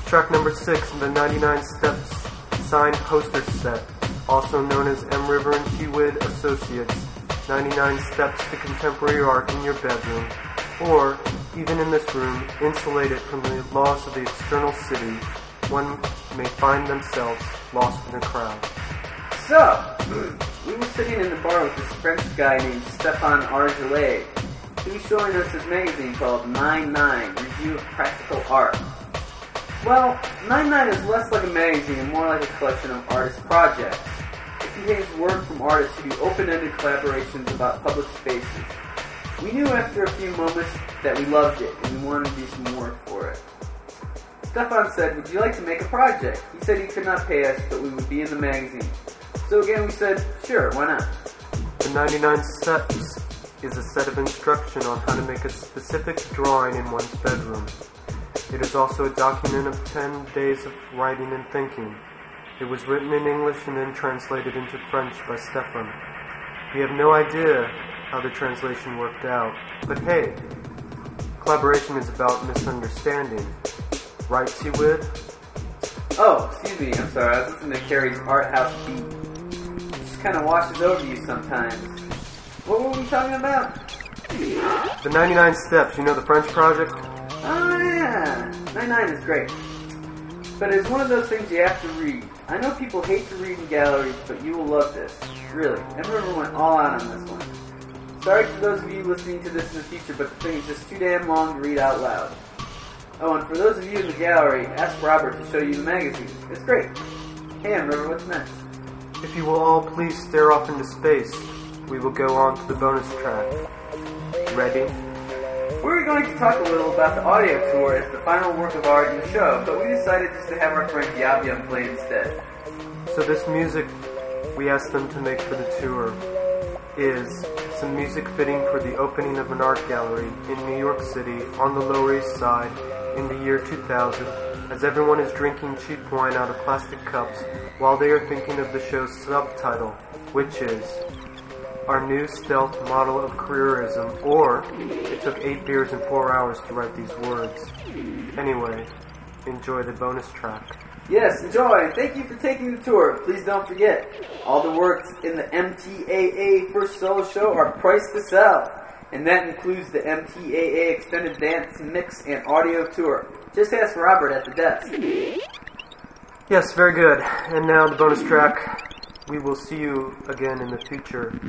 track number 6 in the 99 Steps signed poster set, also known as M. River and T. Wood Associates, 99 Steps to Contemporary Art in Your Bedroom, or, even in this room, insulated from the laws of the external city, one may find themselves lost in a crowd. So, we were sitting in the bar with this French guy named Stéphane Argelais. He was showing us his magazine called 99, Review of Practical Art. Well, 99 is less like a magazine and more like a collection of artist projects. It contains work from artists who do open-ended collaborations about public spaces. We knew after a few moments that we loved it and we wanted to do some work for it. Stéphane said, "Would you like to make a project?" He said he could not pay us, but we would be in the magazine. So again we said, sure, why not? The 99 Steps is a set of instruction on how to make a specific drawing in one's bedroom. It is also a document of 10 days of writing and thinking. It was written in English and then translated into French by Stéphane. We have no idea how the translation worked out, but hey, collaboration is about misunderstanding. Right, T. Wood? Oh, excuse me, I'm sorry, I was listening to Carrie's Art House beat. It just kind of washes over you sometimes. What were we talking about? The 99 Steps, you know the French project? Oh yeah, 99 is great. But it's one of those things you have to read. I know people hate to read in galleries, but you will love this. Really, M. River went all out on this one. Sorry to those of you listening to this in the future, but the thing is just too damn long to read out loud. Oh, and for those of you in the gallery, ask Robert to show you the magazine. It's great. Hey, M. River, what's next? If you will all please stare off into space, we will go on to the bonus track. Ready? We were going to talk a little about the audio tour as the final work of art in the show, but we decided just to have our friend Yab Yum play instead. So this music we asked them to make for the tour is some music fitting for the opening of an art gallery in New York City on the Lower East Side in the year 2000, as everyone is drinking cheap wine out of plastic cups while they are thinking of the show's subtitle, which is Our New Stealth Model of Careerism, or It Took 8 Beers and 4 Hours to Write These Words. Anyway, enjoy the bonus track. Yes, enjoy. Thank you for taking the tour. Please don't forget, all the works in the MTAA First Solo Show are priced to sell. And that includes the MTAA Extended Dance Mix and Audio Tour. Just ask Robert at the desk. Yes, very good. And now the bonus track. We will see you again in the future.